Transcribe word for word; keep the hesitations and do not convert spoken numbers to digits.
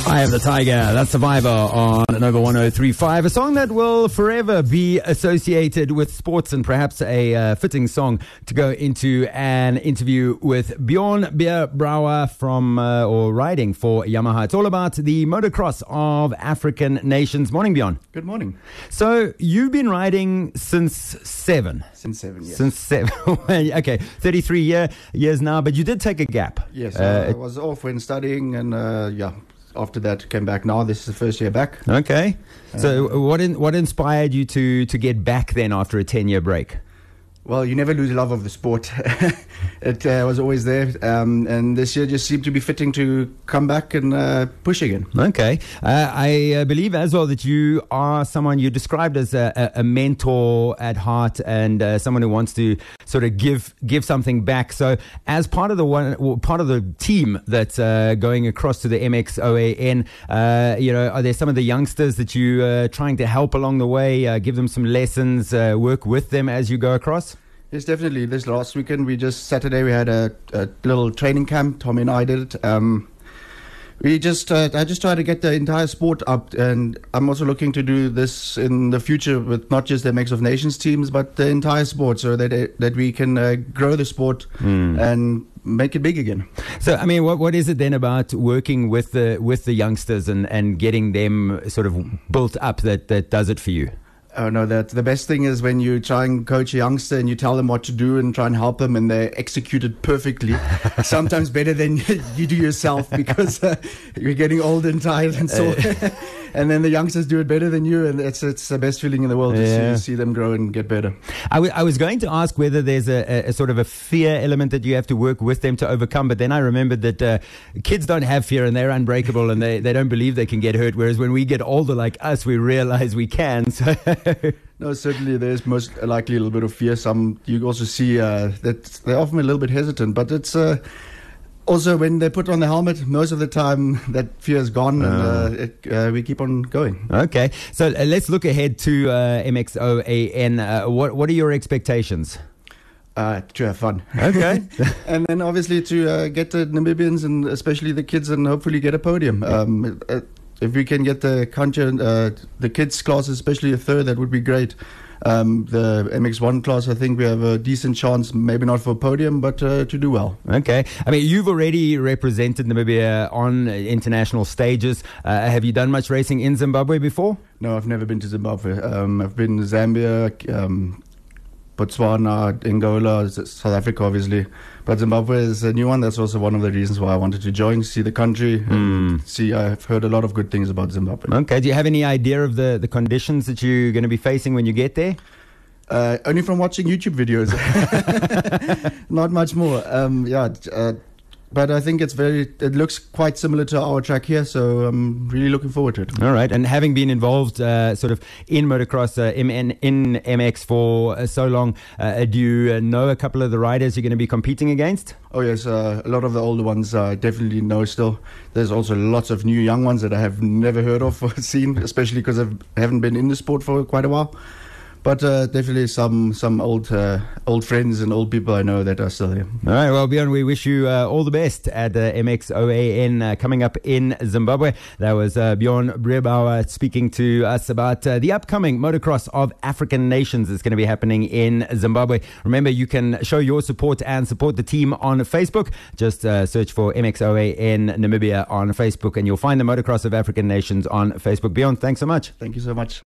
I Am the Tiger. That's Survivor on Nova one oh three point five. A song that will forever be associated with sports, and perhaps a uh, fitting song to go into an interview with Bjorn Bierbrouwer from, uh, or riding for Yamaha. It's all about the motocross of African nations. Morning, Bjorn. Good morning. So you've been riding since seven? Since seven, yes. Since seven. Okay, thirty-three year, years now, but you did take a gap. Yes, Uh, I was off when studying, and uh, yeah, after that came back. Now this is the first year back. Okay. So what in, what inspired you to, to get back then after a ten-year break? Well, you never lose love of the sport. It uh, was always there, um, and this year just seemed to be fitting to come back and uh, push again. Okay. Uh, I uh, believe as well that you are someone you described as a, a, a mentor at heart, and uh, someone who wants to sort of give give something back. So as part of the one, well, part of the team that's uh, going across to the M X O A N, uh, you know, are there some of the youngsters that you are uh, trying to help along the way, uh, give them some lessons, uh, work with them as you go across? Yes, definitely. This last weekend, we just, Saturday, we had a, a little training camp. Tommy and I did it. Um, we just, uh, I just try to get the entire sport up, and I'm also looking to do this in the future with not just the M X of Nations teams, but the entire sport, so that uh, that we can uh, grow the sport mm. and make it big again. So, I mean, what what is it then about working with the with the youngsters and, and getting them sort of built up that, that does it for you? Oh, no, that the best thing is when you try and coach a youngster and you tell them what to do and try and help them, and they execute it perfectly. Sometimes better than you do yourself, because uh, you're getting old and tired and so and then the youngsters do it better than you, and it's it's the best feeling in the world to yeah. see, see them grow and get better. I, w- I was going to ask whether there's a, a, a sort of a fear element that you have to work with them to overcome, but then I remembered that uh, kids don't have fear, and they're unbreakable, and they, they don't believe they can get hurt, whereas when we get older like us, we realize we can. So No, certainly there's most likely a little bit of fear. Some you also see uh, that they're often a little bit hesitant, but it's uh, also when they put on the helmet, most of the time that fear is gone, and uh, it, uh, we keep on going. Okay, so uh, let's look ahead to uh, M X O A N. Uh, what what are your expectations? Uh, to have fun. Okay. And then obviously to uh, get the Namibians and especially the kids, and hopefully get a podium. Um, uh, If we can get the country, uh, the kids class, especially a third, that would be great. Um, the M X one class, I think we have a decent chance, maybe not for a podium, but uh, to do well. Okay. I mean, you've already represented Namibia on international stages. Uh, have you done much racing in Zimbabwe before? No, I've never been to Zimbabwe. Um, I've been to Zambia, um, Botswana, Angola, South Africa, obviously. But Zimbabwe is a new one. That's also one of the reasons why I wanted to join, see the country, and mm. see. I've heard a lot of good things about Zimbabwe. Okay. Do you have any idea of the, the conditions that you're going to be facing when you get there? Uh, only from watching YouTube videos. Not much more. Um, yeah. Uh, But I think it's very, it looks quite similar to our track here, so I'm really looking forward to it. All right. And having been involved uh, sort of in motocross, uh, in, in M X for uh, so long, uh, do you uh, know a couple of the riders you're going to be competing against? Oh, yes. Uh, a lot of the older ones I uh, definitely know still. There's also lots of new young ones that I have never heard of or seen, especially because I haven't been in the sport for quite a while. But uh, definitely some some old uh, old friends and old people I know that are still there. All right, well, Bjorn, we wish you uh, all the best at uh, M X O A N uh, coming up in Zimbabwe. That was uh, Bjorn Bierbrouwer speaking to us about uh, the upcoming motocross of African nations that's going to be happening in Zimbabwe. Remember, you can show your support and support the team on Facebook. Just uh, search for M X O A N Namibia on Facebook, and you'll find the motocross of African nations on Facebook. Bjorn, thanks so much. Thank you so much.